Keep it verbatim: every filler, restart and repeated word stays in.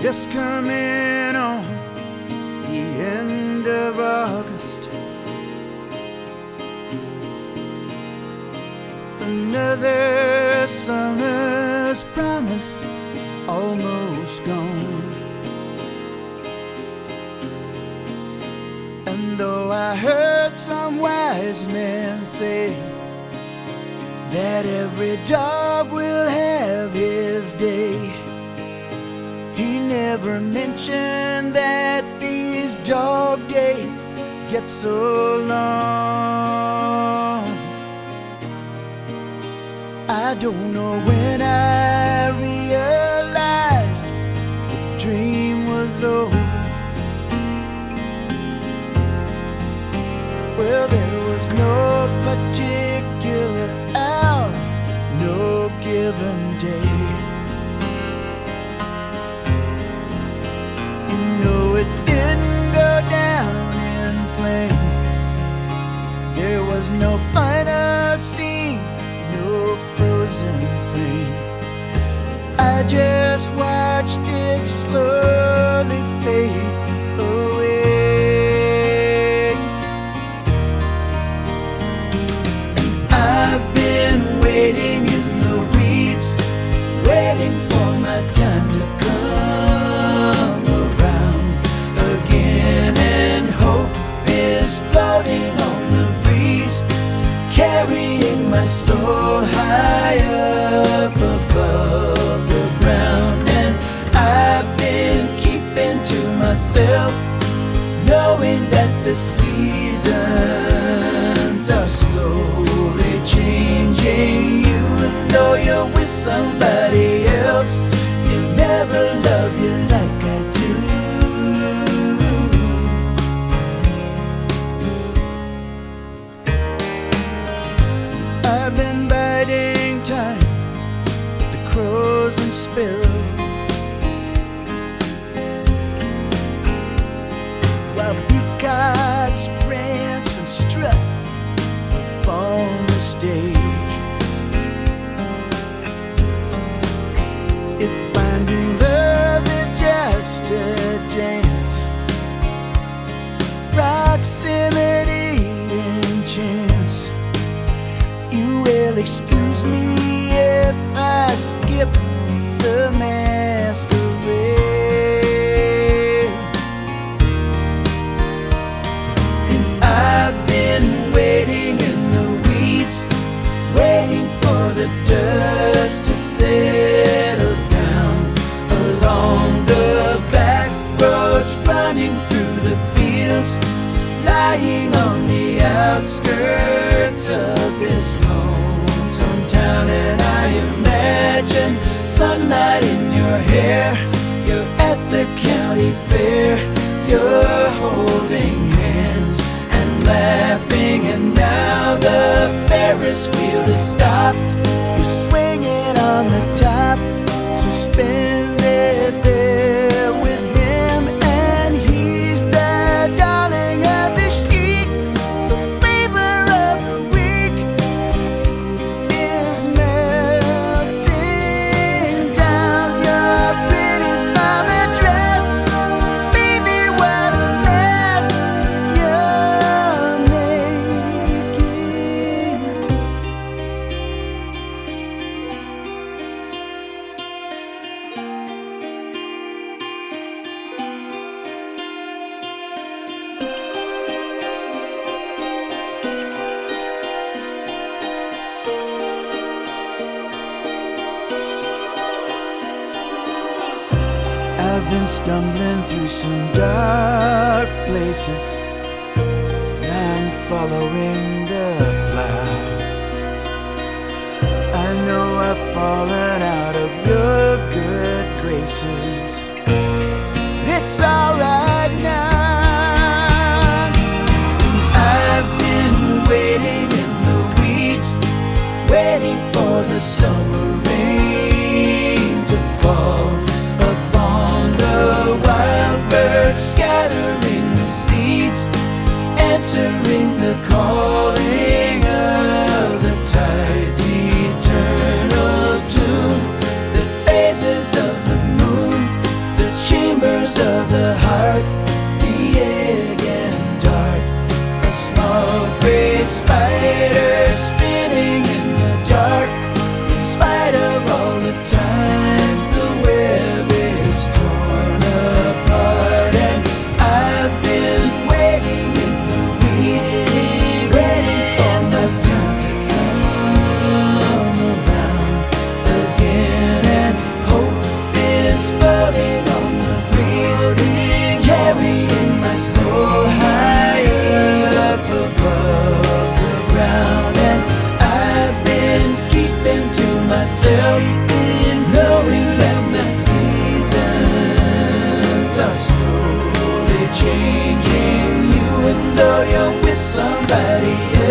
Just coming on the end of August. Another summer's promise almost gone. And though I heard some wise men say that every dog will have his day, he never mentioned that these dog days get so long. I don't know when I realized the dream was over. Well, there was no particular hour, no given day. You know it didn't go down in plain. There was no final scene, no frozen flame. I just watched it slowly fade away. And I've been waiting in the weeds, waiting for my time to come around again. And hope is floating on the breeze, carrying my soul high up above the ground. And I've been keeping to myself, knowing that the seasons are slowly changing. Even though you're with somebody else, they'll never love you like I do. I've been biding time with the crows and sparrows, while peacocks prance and strut upon the stage. If finding love is just a dance, proximity and chance, you will excuse me if I skip the masquerade. And I've been waiting in the weeds, waiting for the dust to settle down along the back roads, running through the fields, lying on the outskirts of this lonesome town. And I imagine sunlight in your hair, you're at the county fair, you're holding hands and laughing. And now the Ferris wheel is stopped, you're swinging on the top, suspended there with him. And he's the darling of the sheep, the flavor of the week is melting down your pretty summer dress. Baby, what a mess you're making. I've been stumbling through some dark places, I'm following the plow. I know I've fallen out of your good graces. It's alright now. I've been waiting in the weeds, waiting for the summer rain to fall upon the wild birds, scattering the seeds, answering the calling of the tide's eternal tune. The phases of the moon, the myself, knowing that the seasons are slowly changing. You and though you're with somebody else.